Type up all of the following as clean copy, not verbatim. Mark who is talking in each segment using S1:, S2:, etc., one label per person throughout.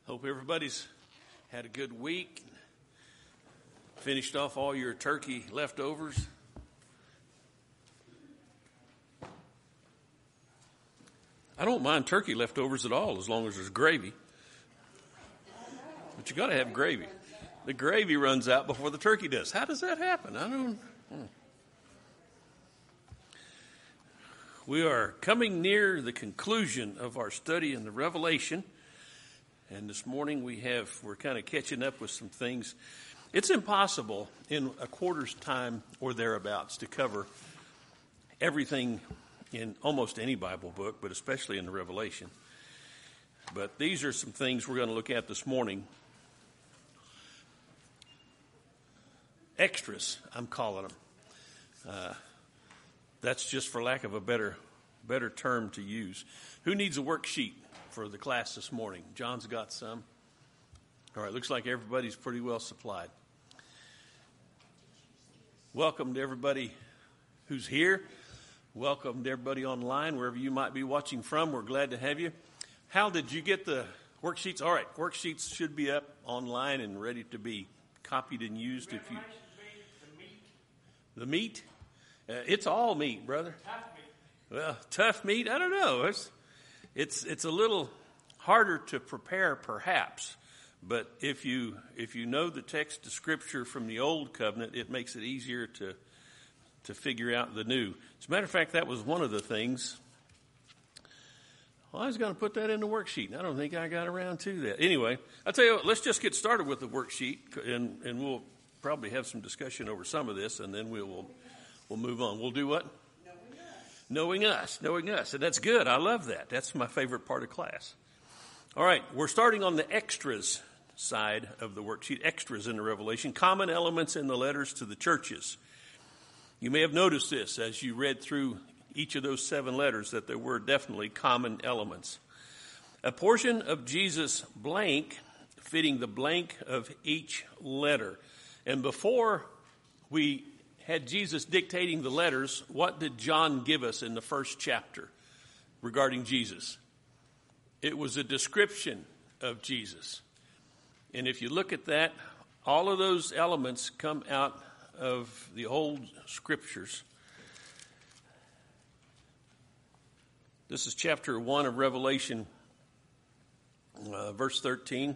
S1: Hope everybody's had a good week. Finished off all your turkey leftovers. I don't mind turkey leftovers at all as long as there's gravy. But you got to have gravy. The gravy runs out before the turkey does. How does that happen? I don't know. We are coming near the conclusion of our study in the Revelation. And this morning we're kind of catching up with some things. It's impossible in a quarter's time or thereabouts to cover everything in almost any Bible book, but especially in the Revelation. But these are some things we're going to look at this morning. Extras, I'm calling them. That's just for lack of a better term to use. Who needs a worksheet for the class this morning? John's got some. All right, looks like everybody's pretty well supplied. Welcome to everybody who's here. Welcome to everybody online, wherever you might be watching from. We're glad to have you. How did you get the worksheets? All right, worksheets should be up online and ready to be copied and used. If you the meat, it's all meat, brother.
S2: Tough meat.
S1: Well, tough meat. I don't know. It's a little harder to prepare, perhaps. But if you know the text of Scripture from the Old Covenant, it makes it easier to figure out the new. As a matter of fact, that was one of the things. Well, I was going to put that in the worksheet. I don't think I got around to that. Anyway, I'll tell you what, let's just get started with the worksheet, and we'll probably have some discussion over some of this, and then we'll move on. We'll do what? Knowing us. And that's good. I love that. That's my favorite part of class. All right, we're starting on the extras side of the worksheet, extras in the Revelation, common elements in the letters to the churches. You may have noticed this as you read through each of those 7 letters, that there were definitely common elements. A portion of Jesus' blank fitting the blank of each letter. And before we had Jesus dictating the letters, what did John give us in the first chapter regarding Jesus? It was a description of Jesus. And if you look at that, all of those elements come out of the old scriptures. This is chapter 1 of Revelation, verse 13.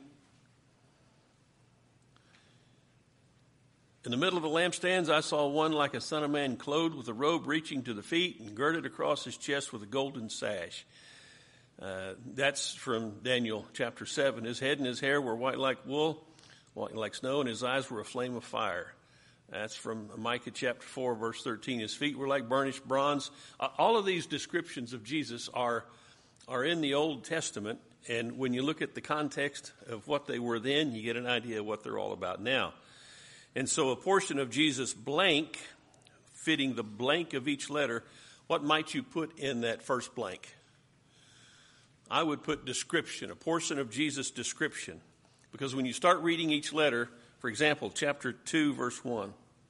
S1: In the middle of the lampstands, I saw one like a son of man, clothed with a robe reaching to the feet and girded across his chest with a golden sash. That's from Daniel chapter 7. His head and his hair were white like wool, white like snow, and his eyes were a flame of fire. That's from Micah chapter 4, verse 13. His feet were like burnished bronze. All of these descriptions of Jesus are in the Old Testament, and when you look at the context of what they were then, you get an idea of what they're all about now. And so a portion of Jesus' blank, fitting the blank of each letter, what might you put in that first blank? I would put description, a portion of Jesus' description. Because when you start reading each letter, for example, chapter 2, verse 1.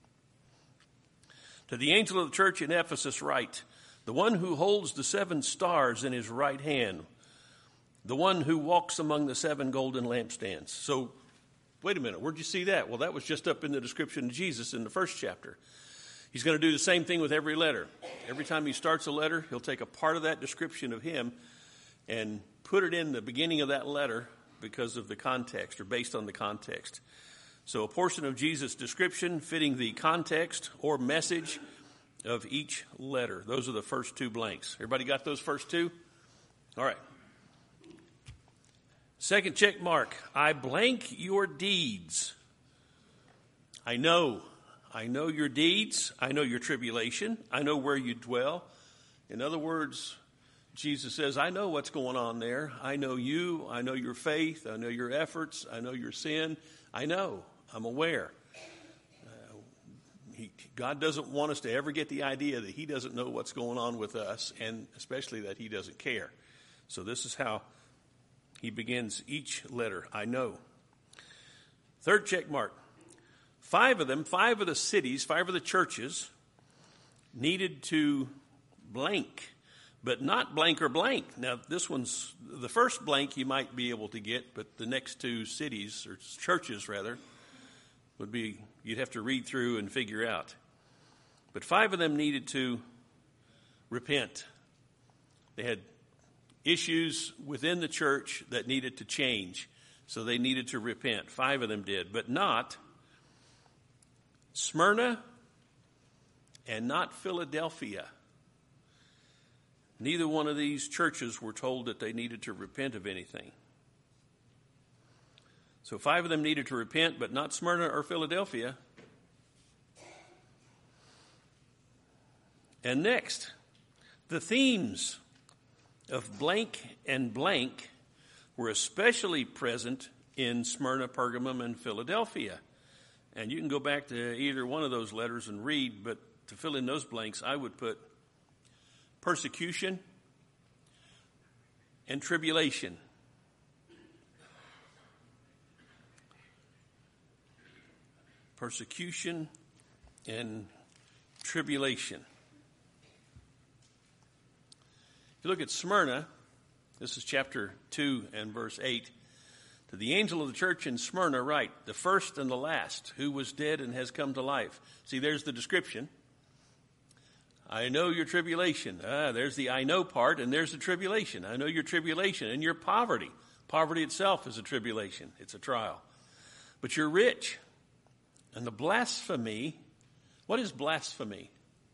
S1: To the angel of the church in Ephesus write, the one who holds the 7 stars in his right hand, the one who walks among the 7 golden lampstands. So, wait a minute, where'd you see that? Well, that was just up in the description of Jesus in the first chapter. He's going to do the same thing with every letter. Every time he starts a letter, he'll take a part of that description of him and put it in the beginning of that letter because of the context or based on the context. So a portion of Jesus' description fitting the context or message of each letter. Those are the first 2 blanks. Everybody got those first 2? All right. Second check mark. I blank your deeds. I know your deeds. I know your tribulation. I know where you dwell. In other words, Jesus says, I know what's going on there. I know you. I know your faith. I know your efforts. I know your sin. I know. I'm aware. God doesn't want us to ever get the idea that he doesn't know what's going on with us, and especially that he doesn't care. So this is how he begins each letter. I know. Third check mark. 5 of them, 5 of the cities, 5 of the churches needed to blank but not blank or blank. Now, this one's, the first blank you might be able to get, but the next two cities, or churches rather, would be, you'd have to read through and figure out. But 5 of them needed to repent. They had issues within the church that needed to change, so they needed to repent. 5 of them did, but not Smyrna and not Philadelphia. Neither one of these churches were told that they needed to repent of anything. So 5 of them needed to repent, but not Smyrna or Philadelphia. And next, the themes of blank and blank were especially present in Smyrna, Pergamum, and Philadelphia. And you can go back to either one of those letters and read, but to fill in those blanks, I would put persecution and tribulation. Persecution and tribulation. If you look at Smyrna, this is chapter 2 and verse 8. To the angel of the church in Smyrna write, the first and the last, who was dead and has come to life. See, there's the description. I know your tribulation. There's the I know part, and there's the tribulation. I know your tribulation and your poverty. Poverty itself is a tribulation. It's a trial. But you're rich. And the blasphemy, what is blasphemy?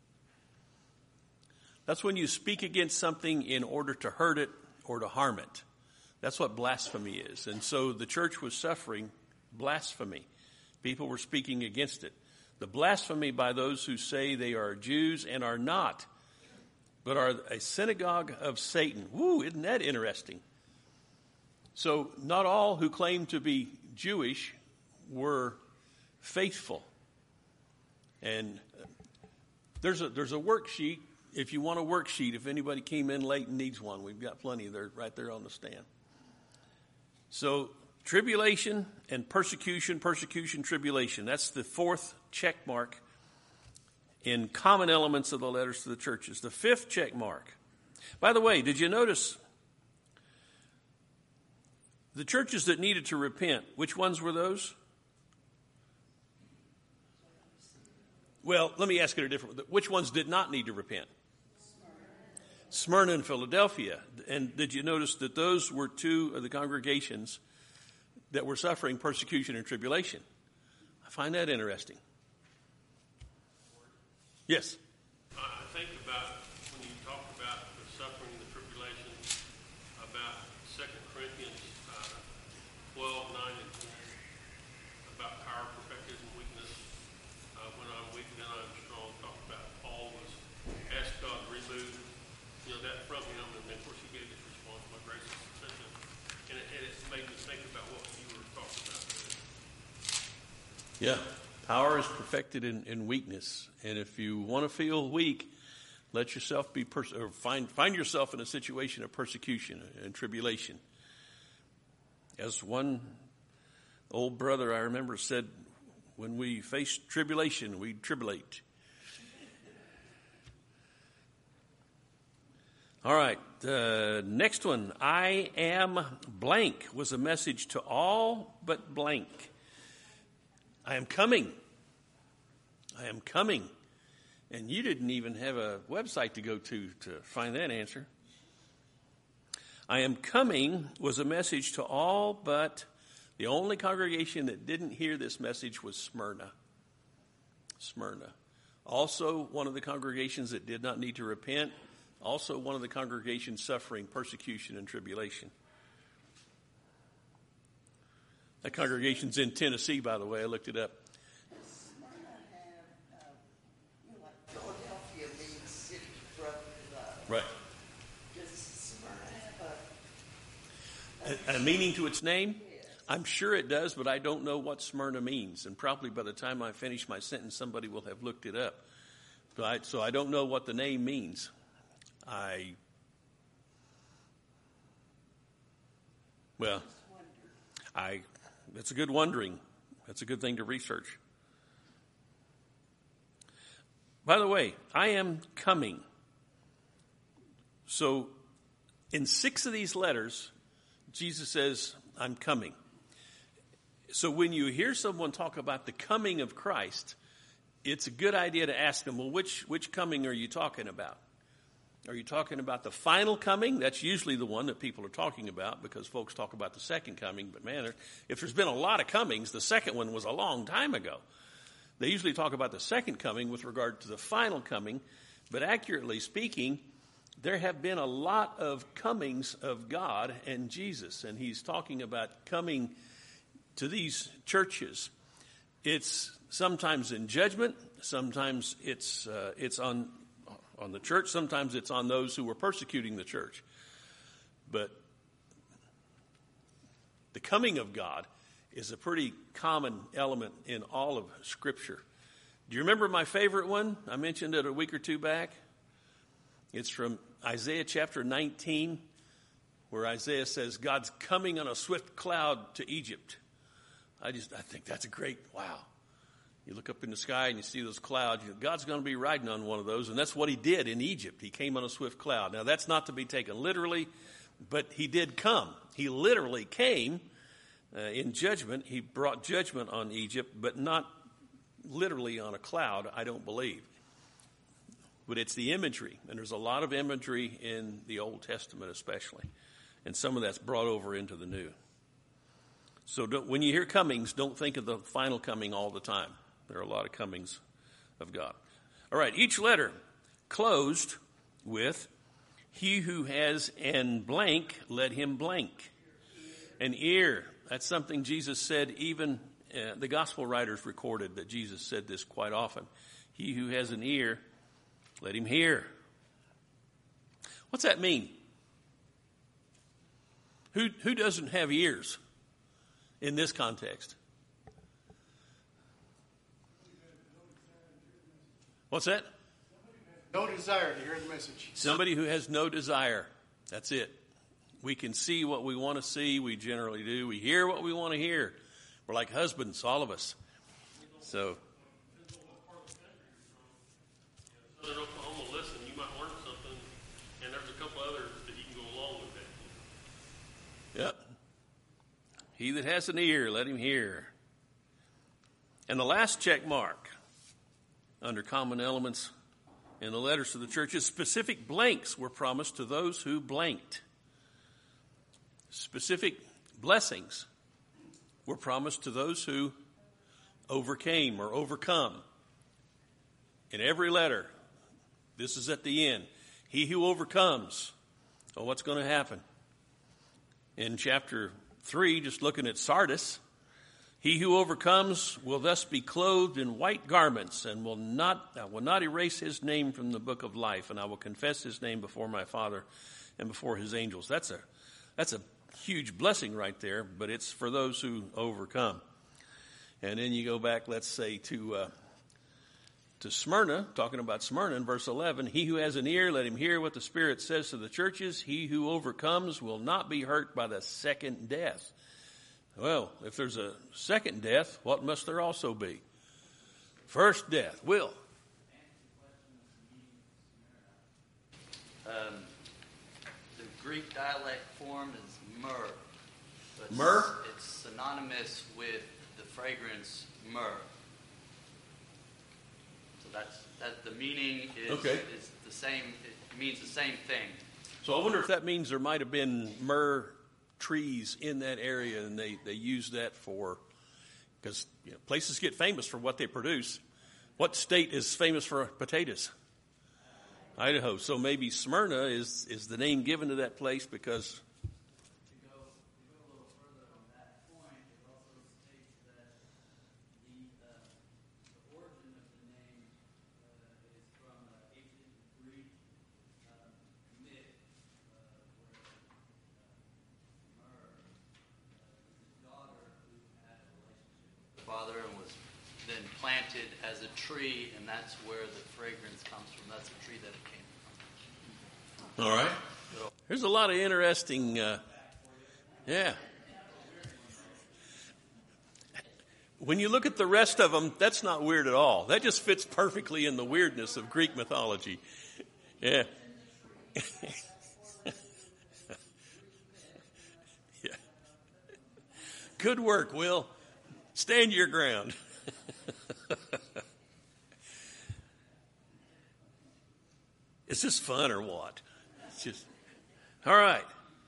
S1: That's when you speak against something in order to hurt it or to harm it. That's what blasphemy is. And so the church was suffering blasphemy. People were speaking against it. The blasphemy by those who say they are Jews and are not, but are a synagogue of Satan. Woo, isn't that interesting? So not all who claim to be Jewish were faithful. And there's a worksheet. If you want a worksheet, if anybody came in late and needs one, we've got plenty there right there on the stand. So tribulation and persecution, tribulation. That's the 4th check mark in common elements of the letters to the churches. The 5th check mark. By the way, did you notice the churches that needed to repent? Which ones were those? Well, let me ask it a different way. Which ones did not need to repent? Smyrna and Philadelphia. And did you notice that those were 2 of the congregations that were suffering persecution and tribulation? I find that interesting. Yes?
S2: I think about when you talk about the suffering and the tribulation, about 2 Corinthians 12, 9, and 10, about power perfected in weakness. When I'm weak, then I'm strong. Talk about Paul was asked God to remove that from him, and then of course he gave this response, my grace is sufficient. And it made me think about what you were talking about there.
S1: Yeah, power is perfected in weakness. And if you want to feel weak, let yourself be or find yourself in a situation of persecution and tribulation. As one old brother I remember said, when we face tribulation, we tribulate. All right, next one. I am blank was a message to all but blank. I am coming. I am coming. And you didn't even have a website to go to find that answer. I am coming was a message to all but the only congregation that didn't hear this message was Smyrna. Smyrna. Also one of the congregations that did not need to repent. Also one of the congregations suffering persecution and tribulation. That congregation's in Tennessee, by the way. I looked it up.
S3: Does Smyrna have, like Philadelphia means city brother love?
S1: Right.
S3: Does Smyrna have
S1: A meaning to its name?
S3: Yes.
S1: I'm sure it does, but I don't know what Smyrna means. And probably by the time I finish my sentence, somebody will have looked it up. So I don't know what the name means. That's a good wondering. That's a good thing to research. By the way, I am coming. So in 6 of these letters, Jesus says, I'm coming. So when you hear someone talk about the coming of Christ, it's a good idea to ask them, well, which coming are you talking about? Are you talking about the final coming? That's usually the one that people are talking about because folks talk about the second coming. But man, if there's been a lot of comings, the second one was a long time ago. They usually talk about the second coming with regard to the final coming. But accurately speaking, there have been a lot of comings of God and Jesus. And he's talking about coming to these churches. It's sometimes in judgment. Sometimes it's on the church. Sometimes it's on those who were persecuting the church. But the coming of God is a pretty common element in all of Scripture. Do you remember my favorite one? I mentioned it a week or two back. It's from Isaiah chapter 19, where Isaiah says, God's coming on a swift cloud to Egypt. I think that's a great, wow. You look up in the sky and you see those clouds. God's going to be riding on one of those. And that's what he did in Egypt. He came on a swift cloud. Now, that's not to be taken literally, but he did come. He literally came in judgment. He brought judgment on Egypt, but not literally on a cloud, I don't believe. But it's the imagery. And there's a lot of imagery in the Old Testament especially. And some of that's brought over into the New. So when you hear comings, don't think of the final coming all the time. There are a lot of comings of God. All right, each letter closed with, he who has an blank, let him blank. An ear, that's something Jesus said, even the gospel writers recorded that Jesus said this quite often. He who has an ear, let him hear. What's that mean? Who doesn't have ears in this context? What's that?
S4: No desire to hear the message.
S1: Somebody who has no desire. That's it. We can see what we want to see. We generally do. We hear what we want to hear. We're like husbands, all of us. So.
S2: Southern Oklahoma, listen, you might learn something, and there's a couple others that you can go along with that.
S1: Yep. He that has an ear, let him hear. And the last check mark under common elements in the letters to the churches, specific blanks were promised to those who blanked. Specific blessings were promised to those who overcame or overcome. In every letter, this is at the end. He who overcomes. Well, what's going to happen? In chapter 3, just looking at Sardis, he who overcomes will thus be clothed in white garments and will not erase his name from the book of life, and I will confess his name before my Father and before his angels. That's a huge blessing right there, but it's for those who overcome. And then you go back, let's say, to Smyrna, talking about Smyrna in verse 11. He who has an ear, let him hear what the Spirit says to the churches. He who overcomes will not be hurt by the second death. Well, if there's a second death, what must there also be? First death. Will.
S5: The Greek dialect form is myrrh. But
S1: Myrrh?
S5: It's synonymous with the fragrance myrrh. So that the meaning is the same. It means the same thing.
S1: So I wonder if that means there might have been myrrh trees in that area, and they use that for, because places get famous for what they produce. What state is famous for potatoes? Idaho. So maybe Smyrna is the name given to that place because.
S6: To go a little further on that point, it also states that the origin of the name is from ancient Greek myth, where Myrrh is a daughter who had a relationship with
S5: The father and was then planted as a tree, and that's where the fragrance comes from. That's the tree that it came from.
S1: All right. There's a lot of interesting, yeah. When you look at the rest of them, that's not weird at all. That just fits perfectly in the weirdness of Greek mythology. Yeah. Good work, Will. Stand your ground. Is this fun or what? It's just all right.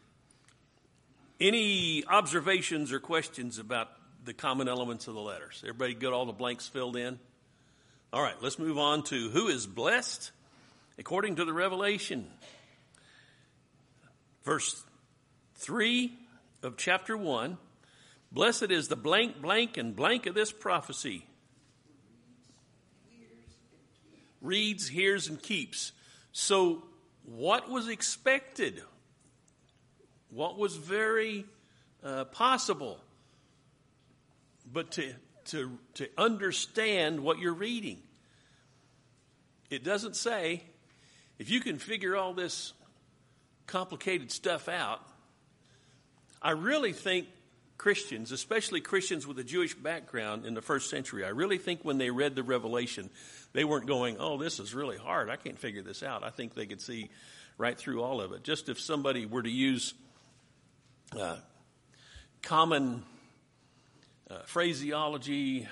S1: Any observations or questions about the common elements of the letters? Everybody got all the blanks filled in? All right, let's move on to who is blessed according to the Revelation. Verse 3 of chapter 1. Blessed is the blank, blank, and blank of this prophecy. Reads, hears, and keeps. So what was expected? What was very possible? But to understand what you're reading. It doesn't say, if you can figure all this complicated stuff out, I really think Christians, especially Christians with a Jewish background in the first century, I really think when they read the Revelation, they weren't going, oh, this is really hard. I can't figure this out. I think they could see right through all of it. Just if somebody were to use common phraseology,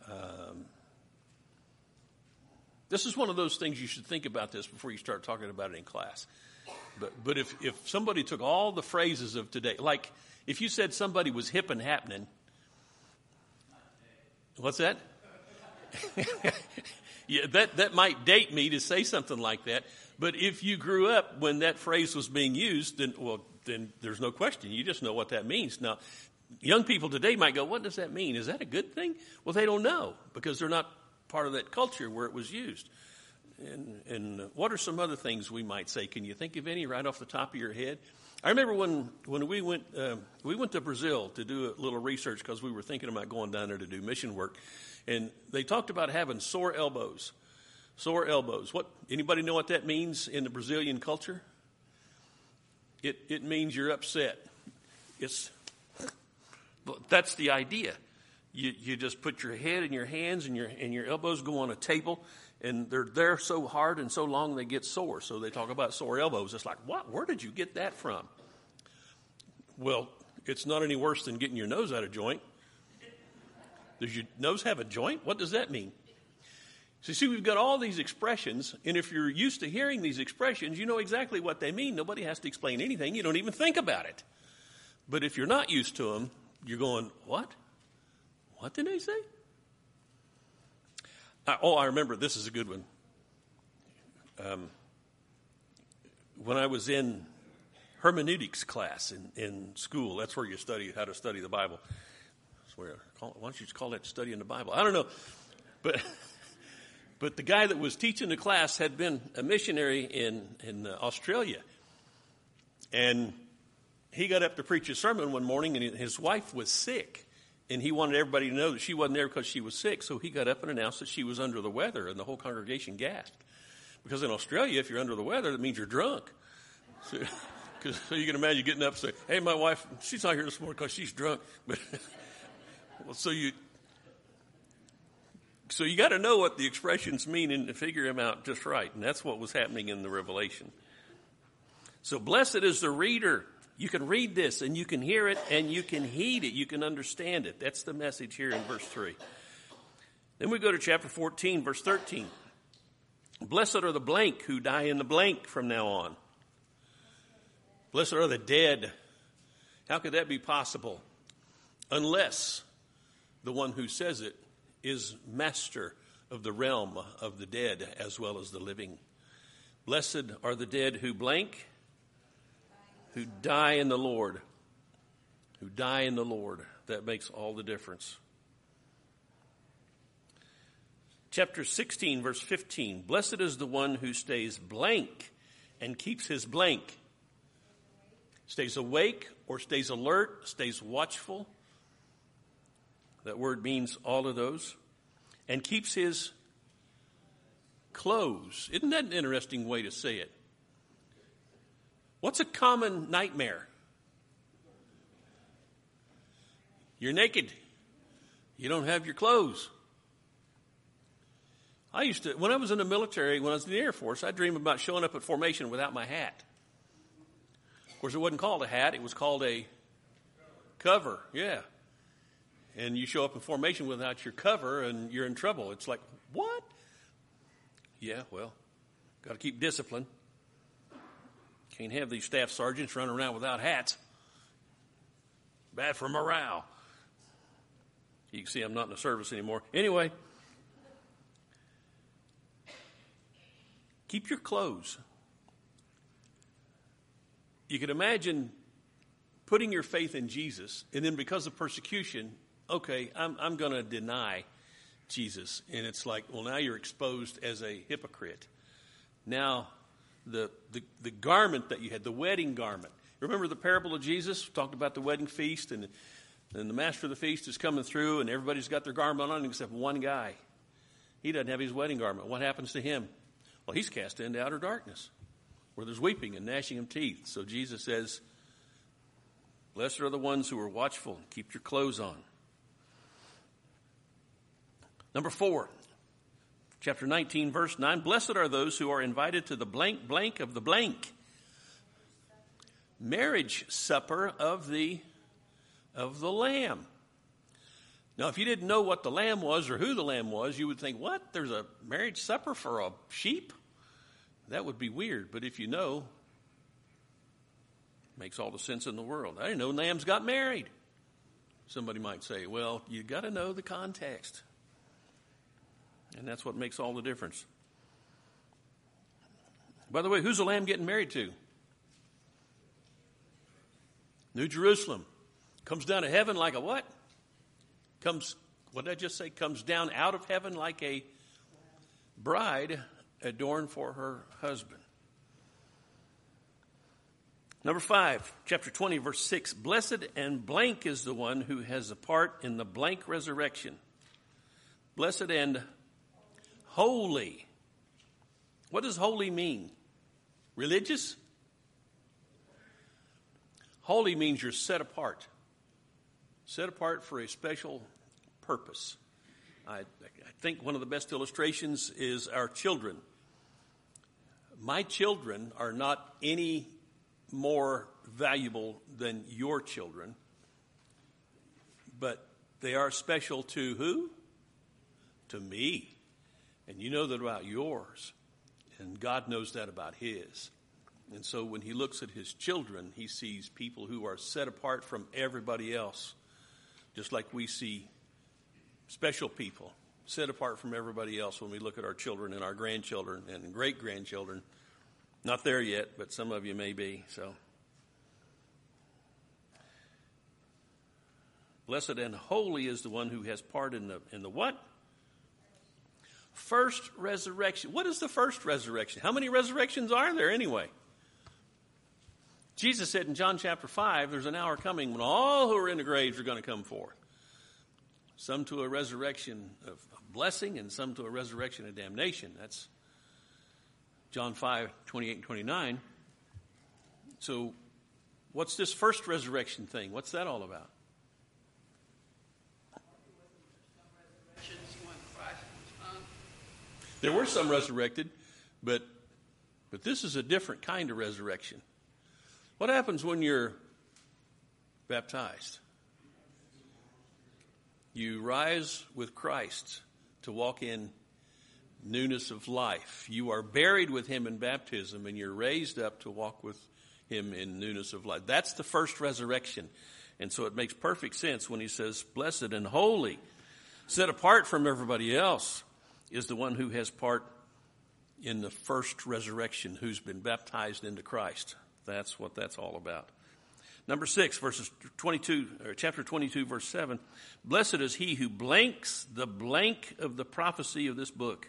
S1: this is one of those things you should think about this before you start talking about it in class. But if somebody took all the phrases of today, like if you said somebody was hip and happening, what's that? Yeah, that might date me to say something like that. But if you grew up when that phrase was being used, then there's no question. You just know what that means. Now, young people today might go, what does that mean? Is that a good thing? Well, they don't know because they're not part of that culture where it was used. And what are some other things we might say? Can you think of any right off the top of your head? I remember when we went to Brazil to do a little research because we were thinking about going down there to do mission work. And they talked about having sore elbows. Sore elbows. Anybody know what that means in the Brazilian culture? It means you're upset. That's the idea. You just put your head in your hands and your elbows go on a table, and they're there so hard and so long they get sore. So they talk about sore elbows. It's like, what? Where did you get that from? Well, it's not any worse than getting your nose out of joint. Does your nose have a joint? What does that mean? So you see, we've got all these expressions, and if you're used to hearing these expressions, you know exactly what they mean. Nobody has to explain anything. You don't even think about it. But if you're not used to them, you're going, what? What did they say? I remember, this is a good one. When I was in hermeneutics class in school, that's where you study how to study the Bible. Why don't you just call that studying the Bible? I don't know. But the guy that was teaching the class had been a missionary in Australia. And he got up to preach a sermon one morning, and his wife was sick. And he wanted everybody to know that she wasn't there because she was sick. So he got up and announced that she was under the weather, and the whole congregation gasped. Because in Australia, if you're under the weather, that means you're drunk. So you can imagine getting up and saying, hey, my wife, she's not here this morning because she's drunk. But So you got to know what the expressions mean and figure them out just right. And that's what was happening in the Revelation. So blessed is the reader. You can read this and you can hear it and you can heed it. You can understand it. That's the message here in verse 3. Then we go to chapter 14, verse 13. Blessed are the blank who die in the blank from now on. Blessed are the dead. How could that be possible? Unless the one who says it is master of the realm of the dead as well as the living. Blessed are the dead who blank, who die in the Lord. Who die in the Lord. That makes all the difference. Chapter 16, verse 15. Blessed is the one who stays blank and keeps his blank. Stays awake or stays alert, stays watchful. That word means all of those. And keeps his clothes. Isn't that an interesting way to say it? What's a common nightmare? You're naked. You don't have your clothes. When I was in the military, when I was in the Air Force, I dreamed about showing up at formation without my hat. Of course, it wasn't called a hat. It was called a cover. Yeah. and you show up in formation without your cover, and you're in trouble. It's like, what? Yeah, well, got to keep discipline. Can't have these staff sergeants running around without hats. Bad for morale. You can see I'm not in the service anymore. Anyway, keep your clothes. You can imagine putting your faith in Jesus, and then because of persecution, okay, I'm going to deny Jesus. And it's like, well, now you're exposed as a hypocrite. Now, the garment that you had, the wedding garment. Remember the parable of Jesus? We talked about the wedding feast, and the master of the feast is coming through, and everybody's got their garment on except one guy. He doesn't have his wedding garment. What happens to him? Well, he's cast into outer darkness, where there's weeping and gnashing of teeth. So Jesus says, blessed are the ones who are watchful. Keep your clothes on. Number 4, chapter 19, verse 9. Blessed are those who are invited to the blank blank of the blank marriage supper of the Lamb. Now, if you didn't know what the Lamb was or who the Lamb was, you would think, what? There's a marriage supper for a sheep? That would be weird. But if you know, it makes all the sense in the world. I didn't know lambs got married. Somebody might say, well, you got to know the context. And that's what makes all the difference. By the way, who's the lamb getting married to? New Jerusalem. Comes down to heaven like a what? What did I just say? Comes down out of heaven like a bride adorned for her husband. Number 5, chapter 20, verse 6. Blessed and blank is the one who has a part in the blank resurrection. Blessed and holy. What does holy mean? Religious? Holy means you're set apart. Set apart for a special purpose. I think one of the best illustrations is our children. My children are not any more valuable than your children, but they are special to who? To me. And you know that about yours, and God knows that about his. And so when he looks at his children, he sees people who are set apart from everybody else, just like we see special people set apart from everybody else when we look at our children and our grandchildren and great-grandchildren. Not there yet, but some of you may be. So, blessed and holy is the one who has part in the what? First resurrection. What is the first resurrection? How many resurrections are there anyway? Jesus said in John chapter 5, there's an hour coming when all who are in the graves are going to come forth. Some to a resurrection of blessing and some to a resurrection of damnation. That's John 5, 28 and 29. So what's this first resurrection thing? What's that all about? There were some resurrected, but this is a different kind of resurrection. What happens when you're baptized? You rise with Christ to walk in newness of life. You are buried with him in baptism, and you're raised up to walk with him in newness of life. That's the first resurrection. And so it makes perfect sense when he says, blessed and holy, set apart from everybody else, is the one who has part in the first resurrection, who's been baptized into Christ. That's what that's all about. Number 6, chapter 22, verse 7. Blessed is he who blanks the blank of the prophecy of this book.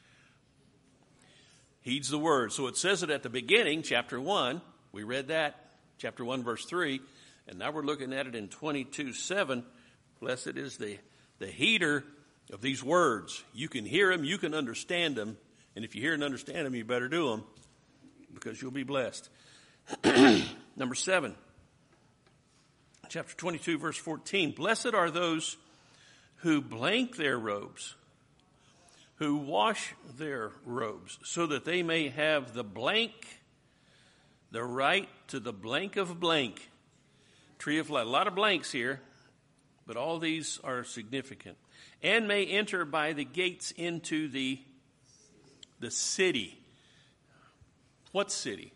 S1: Heeds the word. So it says it at the beginning, chapter 1. We read that, chapter 1, verse 3. And now we're looking at it in 22:7. Blessed is the heeder of these words. You can hear them, you can understand them. And if you hear and understand them, you better do them, because you'll be blessed. Number 7. Chapter 22, verse 14. Blessed are those who blank their robes, who wash their robes, so that they may have the blank, the right to the blank of blank. Tree of life. A lot of blanks here. But all these are significant. And may enter by the gates into the city. What city?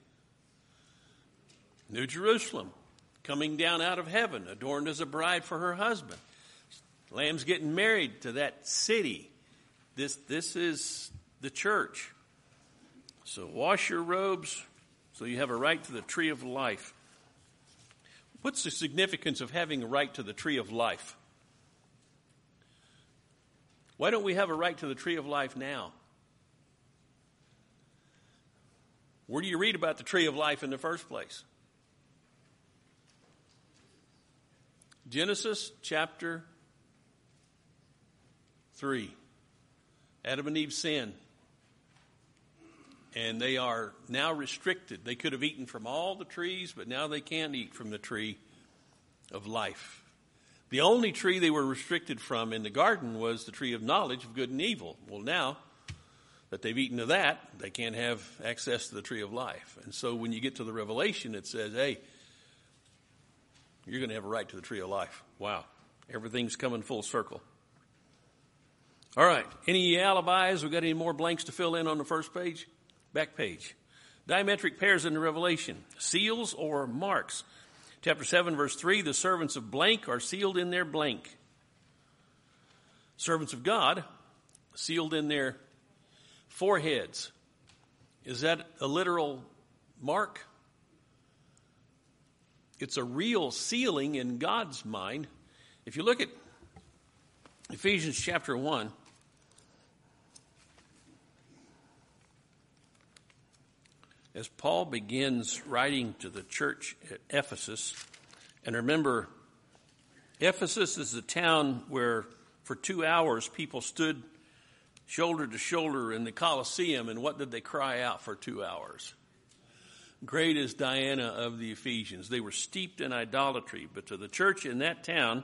S1: New Jerusalem, coming down out of heaven, adorned as a bride for her husband. Lamb's getting married to that city. This is the church. So wash your robes so you have a right to the tree of life. What's the significance of having a right to the tree of life? Why don't we have a right to the tree of life now? Where do you read about the tree of life in the first place? Genesis chapter 3. Adam and Eve sin. And they are now restricted. They could have eaten from all the trees, but now they can't eat from the tree of life. The only tree they were restricted from in the garden was the tree of knowledge of good and evil. Well, now that they've eaten of that, they can't have access to the tree of life. And so when you get to the Revelation, it says, hey, you're going to have a right to the tree of life. Wow. Everything's coming full circle. All right. Any alibis? We got any more blanks to fill in on the first page? Back page. Diametric pairs in the Revelation. Seals or marks. Chapter 7, verse 3, the servants of blank are sealed in their blank. Servants of God, sealed in their foreheads. Is that a literal mark? It's a real sealing in God's mind. If you look at Ephesians chapter 1, as Paul begins writing to the church at Ephesus, and remember, Ephesus is a town where for 2 hours people stood shoulder to shoulder in the Colosseum, and what did they cry out for 2 hours? Great is Diana of the Ephesians. They were steeped in idolatry, but to the church in that town,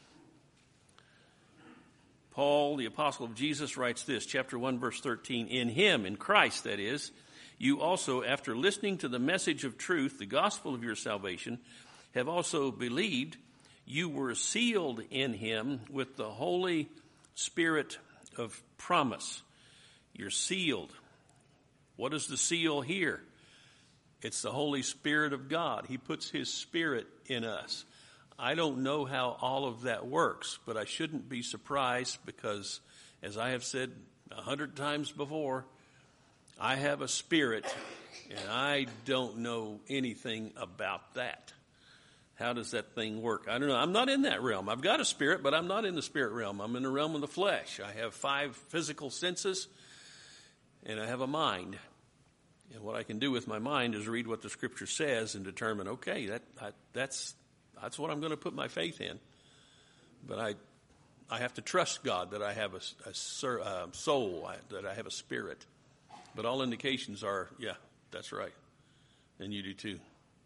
S1: Paul, the apostle of Jesus, writes this, chapter 1, verse 13, in him, in Christ, that is, you also, after listening to the message of truth, the gospel of your salvation, have also believed. You were sealed in him with the Holy Spirit of promise. You're sealed. What is the seal here? It's the Holy Spirit of God. He puts his Spirit in us. I don't know how all of that works, but I shouldn't be surprised because, as I have said 100 times before, I have a spirit, and I don't know anything about that. How does that thing work? I don't know. I'm not in that realm. I've got a spirit, but I'm not in the spirit realm. I'm in the realm of the flesh. I have 5 physical senses, and I have a mind. And what I can do with my mind is read what the Scripture says and determine, okay, that's what I'm going to put my faith in. But I have to trust God that I have a soul, that I have a spirit. But all indications are, yeah, that's right. And you do too.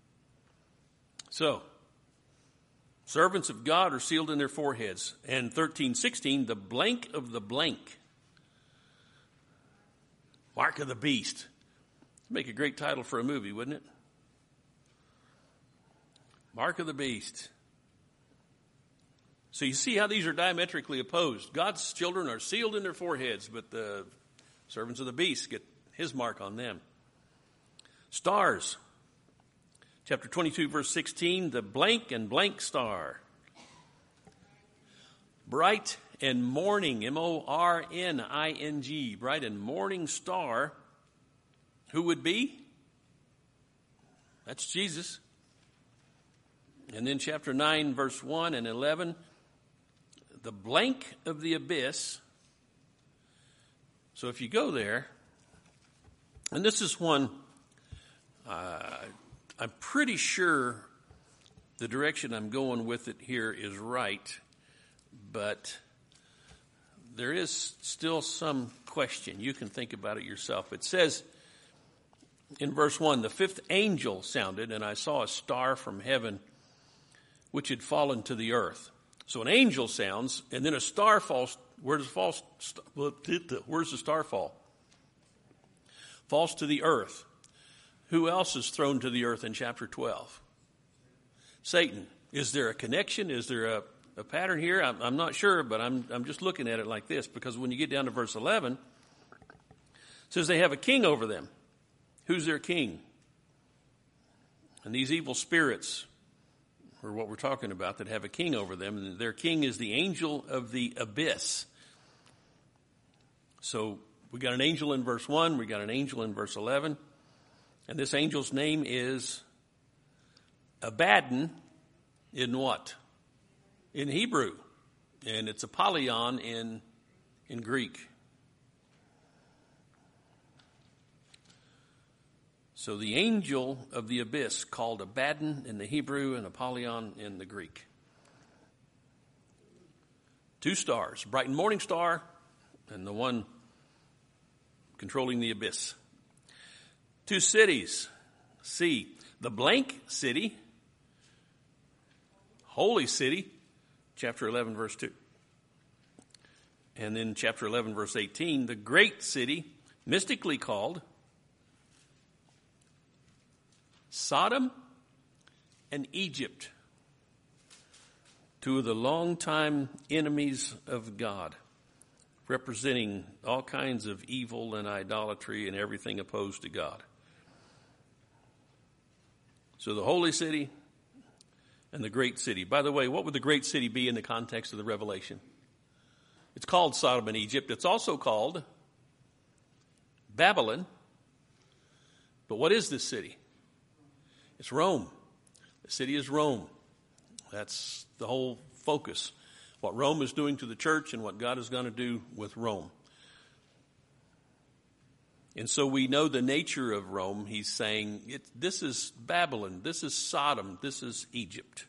S1: So, servants of God are sealed in their foreheads. And 13:16, the blank of the blank. Mark of the beast. Make a great title for a movie, wouldn't it? Mark of the beast. So you see how these are diametrically opposed. God's children are sealed in their foreheads, but the servants of the beast get his mark on them. Stars. Chapter 22, verse 16, the blank and blank star. Bright and morning, M-O-R-N-I-N-G, bright and morning star. Who would be? That's Jesus. And then chapter 9, verse 1 and 11, the blank of the abyss. So if you go there, and this is one, I'm pretty sure the direction I'm going with it here is right, but there is still some question. You can think about it yourself. It says in verse 1, the 5th angel sounded, and I saw a star from heaven which had fallen to the earth. So an angel sounds, and then a star falls. Where's the star fall? Falls to the earth. Who else is thrown to the earth in chapter 12? Satan. Is there a connection? Is there a pattern here? I'm not sure, but I'm just looking at it like this, because when you get down to verse 11, it says they have a king over them. Who's their king? And these evil spirits are what we're talking about, that have a king over them, and their king is the angel of the abyss. So we got an angel in verse 1, we got an angel in verse 11, and this angel's name is Abaddon in what? In Hebrew, and it's Apollyon in Greek. So the angel of the abyss, called Abaddon in the Hebrew and Apollyon in the Greek. 2 stars, bright and morning star, and the one controlling the abyss. 2 cities. See, the blank city, holy city, chapter 11, verse 2. And then chapter 11, verse 18, the great city, mystically called Sodom and Egypt, 2 of the longtime enemies of God, representing all kinds of evil and idolatry and everything opposed to God. So the holy city and the great city. By the way, what would the great city be in the context of the Revelation? It's called Sodom and Egypt. It's also called Babylon. But what is this city? It's Rome. The city is Rome. That's the whole focus. What Rome is doing to the church and what God is going to do with Rome. And so we know the nature of Rome. He's saying, this is Babylon, this is Sodom, this is Egypt.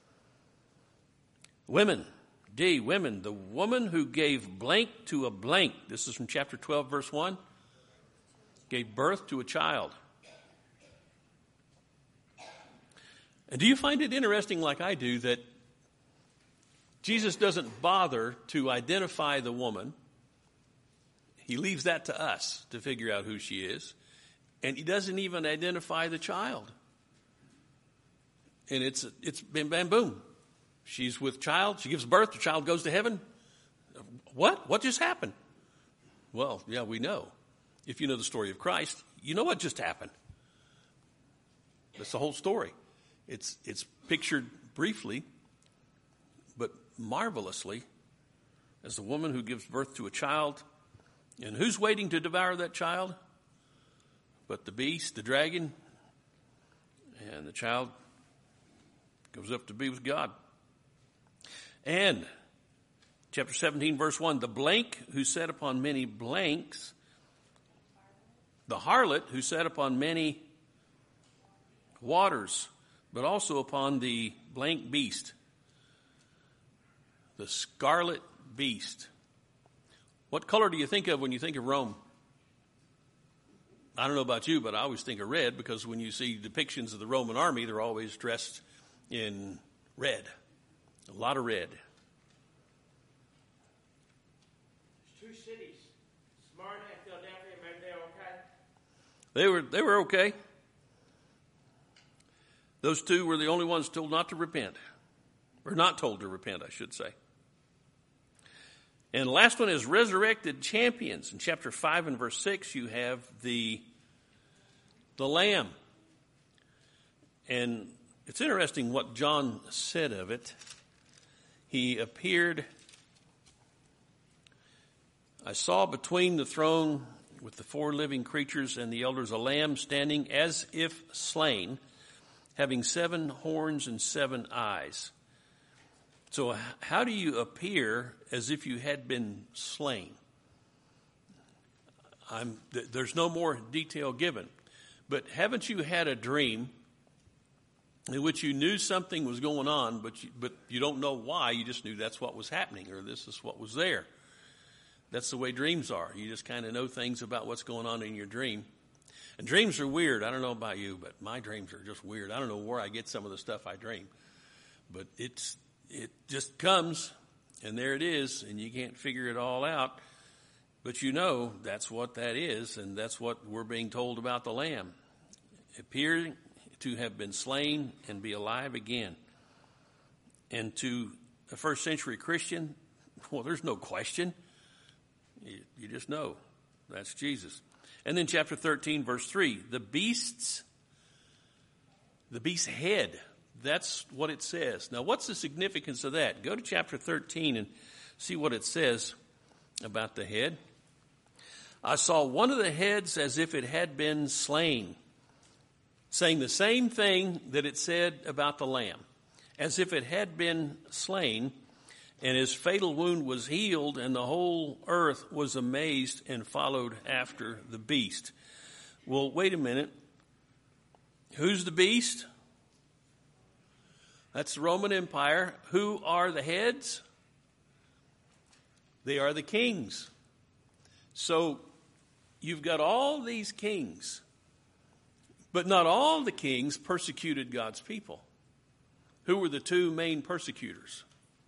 S1: Women, women, the woman who gave blank to a blank, this is from chapter 12, verse 1, gave birth to a child. And do you find it interesting, like I do, that Jesus doesn't bother to identify the woman? He leaves that to us to figure out who she is. And he doesn't even identify the child. And it's bam, bam, boom. She's with child. She gives birth. The child goes to heaven. What? What just happened? Well, yeah, we know. If you know the story of Christ, you know what just happened. That's the whole story. It's pictured briefly, but marvelously, as the woman who gives birth to a child. And who's waiting to devour that child? But the beast, the dragon, and the child goes up to be with God. And chapter 17, verse 1, the blank who sat upon many blanks, the harlot who sat upon many waters, but also upon the blank beast, the scarlet beast. What color do you think of when you think of Rome? I don't know about you, but I always think of red, because when you see depictions of the Roman army, they're always dressed in red. A lot of red.
S7: There's 2 cities, Smyrna and Philadelphia. Maybe they're okay?
S1: They were okay. Those 2 were the only ones told not to repent. Or not told to repent, I should say. And the last one is resurrected champions. In chapter 5 and verse 6, you have the Lamb. And it's interesting what John said of it. He appeared, I saw between the throne with the 4 living creatures and the elders a lamb standing as if slain, having 7 horns and 7 eyes. So how do you appear as if you had been slain? There's no more detail given. But haven't you had a dream in which you knew something was going on, but you don't know why? You just knew that's what was happening, or this is what was there. That's the way dreams are. You just kind of know things about what's going on in your dream. And dreams are weird. I don't know about you, but my dreams are just weird. I don't know where I get some of the stuff I dream. But it just comes, and there it is, and you can't figure it all out. But you know that's what that is, and that's what we're being told about the Lamb. Appearing to have been slain and be alive again, and to a first century Christian? Well, there's no question. You just know that's Jesus. And then chapter 13, verse 3, the beast's head. That's what it says. Now, what's the significance of that? Go to chapter 13 and see what it says about the head. I saw one of the heads as if it had been slain, saying the same thing that it said about the lamb, as if it had been slain, and his fatal wound was healed, and the whole earth was amazed and followed after the beast. Well, wait a minute. Who's the beast? That's the Roman Empire. Who are the heads? They are the kings. So you've got all these kings, but not all the kings persecuted God's people. Who were the two main persecutors?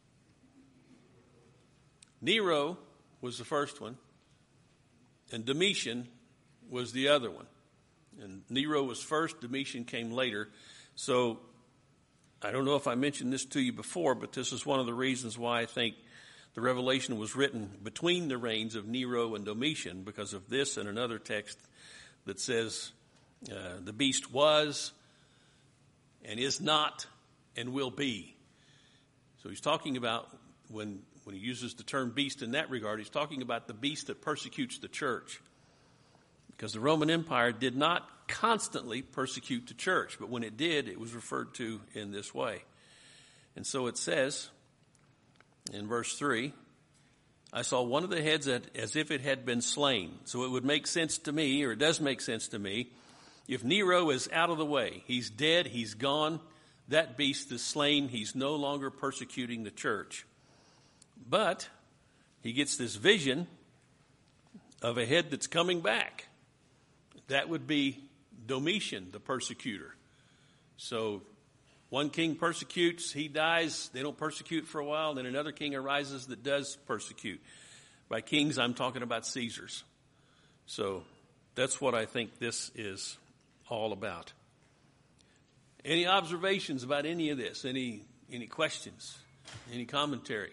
S1: Nero was the first one, and Domitian was the other one. And Nero was first, Domitian came later. So I don't know if I mentioned this to you before, but this is one of the reasons why I think the Revelation was written between the reigns of Nero and Domitian, because of this and another text that says the beast was and is not and will be. So he's talking about, when he uses the term beast in that regard, he's talking about the beast that persecutes the church. Because the Roman Empire did not constantly persecute the church, but when it did, it was referred to in this way. And so it says in verse 3, I saw one of the heads as if it had been slain. So it would make sense to me, or it does make sense to me, if Nero is out of the way, he's dead, he's gone, that beast is slain, he's no longer persecuting the church. But he gets this vision of a head that's coming back. That would be Domitian, the persecutor. So one king persecutes, he dies, they don't persecute for a while, then another king arises that does persecute. By kings, I'm talking about Caesars. So that's what I think this is all about. Any observations about any of this? Any questions? Any commentary?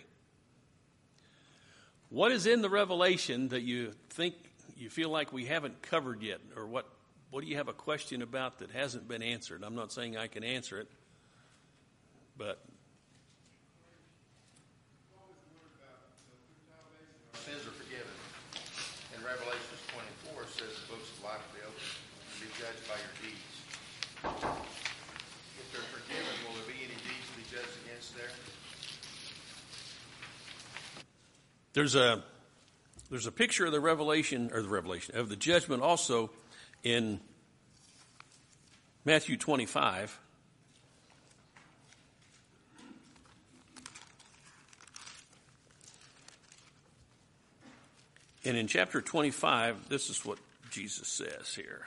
S1: What is in the Revelation that you feel like we haven't covered yet? Or what do you have a question about that hasn't been answered? I'm not saying I can answer it, but
S8: sins are forgiven. In Revelation 24, it says the books of life will be opened and be judged by your deeds. If they're forgiven, will there be any deeds to be judged against there?
S1: There's a picture of the revelation of the judgment also in Matthew 25. And in chapter 25, this is what Jesus says here.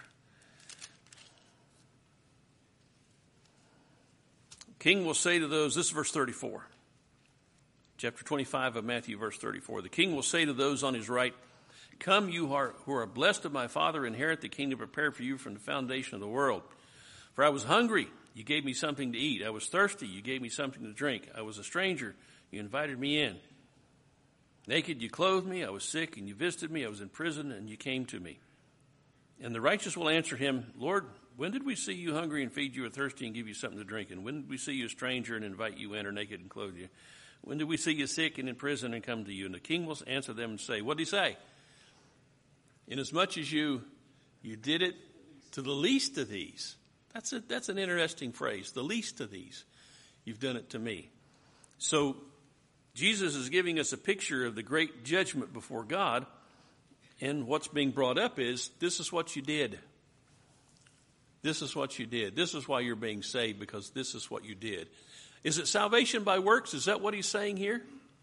S1: King will say to those, this is verse 34. Chapter 25 of Matthew, verse 34. The king will say to those on his right, come, you who are blessed of my Father, inherit the kingdom prepared for you from the foundation of the world. For I was hungry, you gave me something to eat. I was thirsty, you gave me something to drink. I was a stranger, you invited me in. Naked, you clothed me. I was sick, and you visited me. I was in prison, and you came to me. And the righteous will answer him, Lord, when did we see you hungry and feed you, or thirsty and give you something to drink? And when did we see you a stranger and invite you in, or naked and clothe you? When did we see you sick and in prison and come to you? And the king will answer them and say, what did he say? Inasmuch as you did it to the least of these. That's an interesting phrase, the least of these. You've done it to me. So Jesus is giving us a picture of the great judgment before God. And what's being brought up is, this is what you did. This is what you did. This is why you're being saved, because this is what you did. Is it salvation by works? Is that what he's saying here?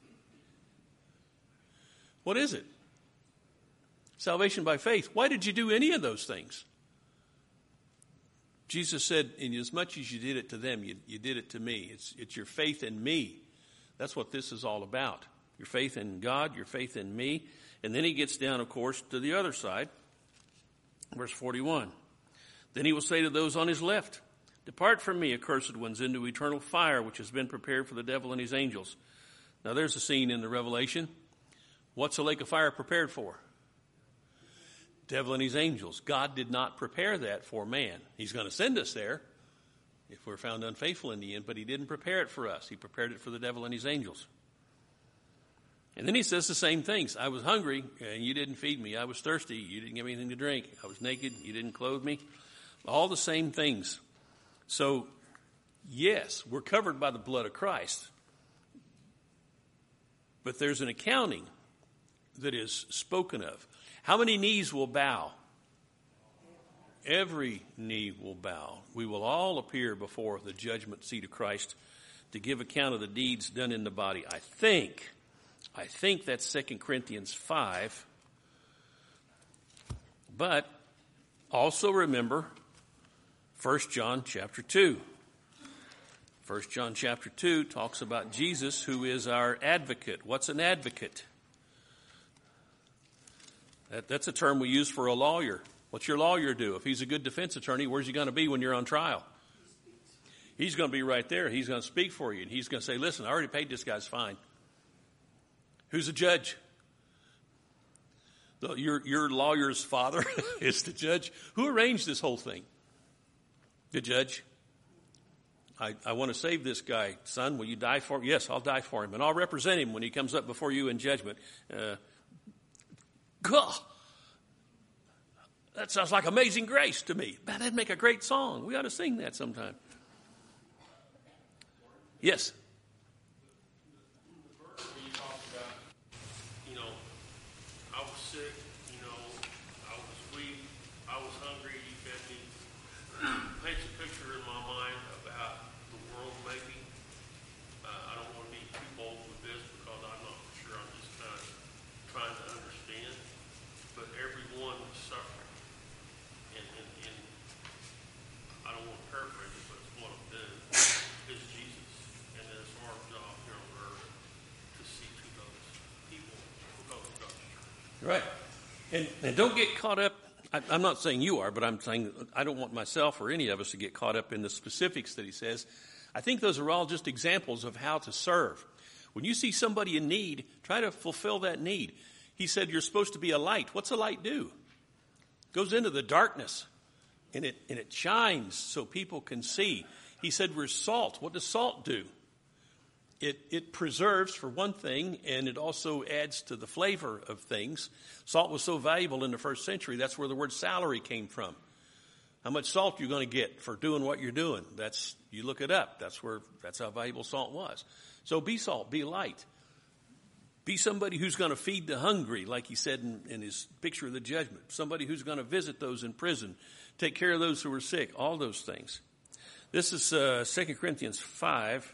S1: What is it? Salvation by faith. Why did you do any of those things? Jesus said, inasmuch as you did it to them, you did it to me. It's your faith in me. That's what this is all about. Your faith in God, your faith in me. And then he gets down, of course, to the other side. Verse 41. Then he will say to those on his left, depart from me, accursed ones, into eternal fire, which has been prepared for the devil and his angels. Now there's a scene in the Revelation. What's the lake of fire prepared for? Devil and his angels. God did not prepare that for man. He's going to send us there if we're found unfaithful in the end, but he didn't prepare it for us. He prepared it for the devil and his angels. And then he says the same things. I was hungry, and you didn't feed me. I was thirsty. You didn't give me anything to drink. I was naked. You didn't clothe me. All the same things. So, yes, we're covered by the blood of Christ. But there's an accounting that is spoken of. How many knees will bow? Every knee will bow. We will all appear before the judgment seat of Christ to give account of the deeds done in the body. I think that's 2 Corinthians 5. But also remember 1 John chapter 2. 1 John chapter 2 talks about Jesus, who is our advocate. What's an advocate? That's a term we use for a lawyer. What's your lawyer do? If he's a good defense attorney, where's he going to be when you're on trial? He's going to be right there. He's going to speak for you. And he's going to say, listen, I already paid this guy's fine. Who's the judge? Your lawyer's father is the judge. Who arranged this whole thing? The judge. I want to save this guy. Son, will you die for him? Yes, I'll die for him. And I'll represent him when he comes up before you in judgment. God, that sounds like Amazing Grace to me. Man, that'd make a great song. We ought to sing that sometime. Yes.
S2: I was sick, I was weak, I was hungry, you fed me. Paints a picture in my mind about the world maybe. I don't want to be too bold with this because I'm not sure. I'm just kind of trying to understand. But everyone is suffering. And I don't want to paraphrase it, but it's what I'm doing. Is Jesus. And it's our job here on earth to see to those people because of God's church.
S1: Right. And don't get caught up. I'm not saying you are, but I'm saying I don't want myself or any of us to get caught up in the specifics that he says. I think those are all just examples of how to serve. When you see somebody in need, try to fulfill that need. He said you're supposed to be a light. What's a light do? It goes into the darkness, and it shines so people can see. He said we're salt. What does salt do? It preserves, for one thing, and it also adds to the flavor of things. Salt was so valuable in the first century, that's where the word salary came from. How much salt you're going to get for doing what you're doing. You look it up. That's how valuable salt was. So be salt, be light. Be somebody who's going to feed the hungry, like he said in his picture of the judgment. Somebody who's going to visit those in prison, take care of those who are sick, all those things. This is 2 Corinthians 5.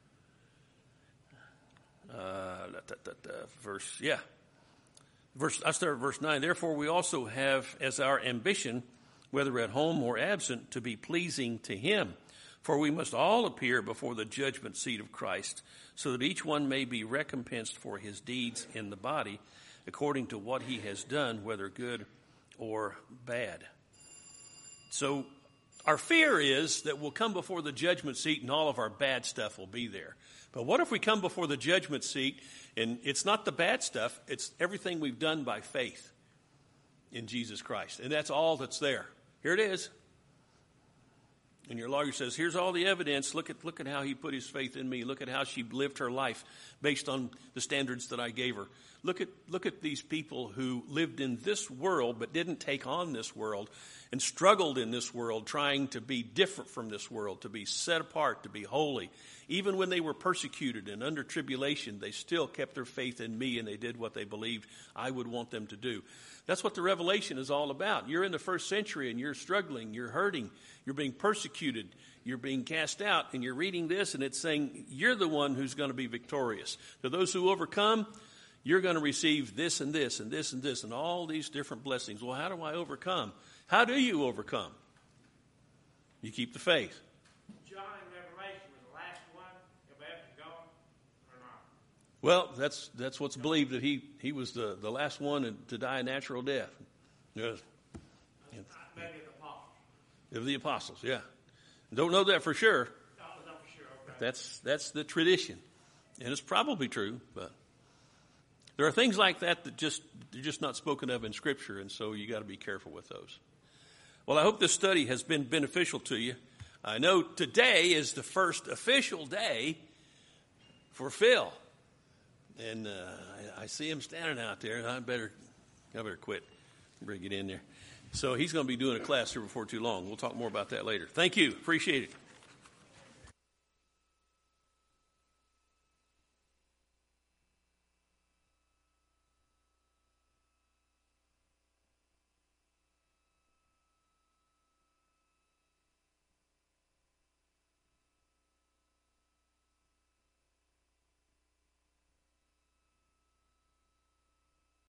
S1: I start at verse 9. Therefore we also have as our ambition, whether at home or absent, to be pleasing to him. For we must all appear before the judgment seat of Christ, so that each one may be recompensed for his deeds in the body, according to what he has done, whether good or bad. So our fear is that we'll come before the judgment seat and all of our bad stuff will be there. But what if we come before the judgment seat and it's not the bad stuff, it's everything we've done by faith in Jesus Christ. And that's all that's there. Here it is. And your lawyer says, here's all the evidence. Look at how he put his faith in me. Look at how she lived her life based on the standards that I gave her. Look at these people who lived in this world but didn't take on this world and struggled in this world trying to be different from this world, to be set apart, to be holy. Even when they were persecuted and under tribulation, they still kept their faith in me and they did what they believed I would want them to do. That's what the Revelation is all about. You're in the first century and you're struggling, you're hurting, you're being persecuted, you're being cast out, and you're reading this and it's saying you're the one who's going to be victorious. To those who overcome, you're going to receive this and this and this and this and all these different blessings. Well, how do I overcome? How do you overcome? You keep the faith.
S7: John in Revelation was the last one ever gone or not?
S1: Well, that's what's believed, that he was the last one to die a natural death. Yes.
S7: Maybe the apostles.
S1: Of the apostles, yeah. Don't know that for sure.
S7: No, for sure. Okay.
S1: That's the tradition. And it's probably true, but there are things like that that they're just not spoken of in Scripture, and so you got to be careful with those. Well, I hope this study has been beneficial to you. I know today is the first official day for Phil, and I see him standing out there. I better quit and bring it in there. So he's going to be doing a class here before too long. We'll talk more about that later. Thank you. Appreciate it.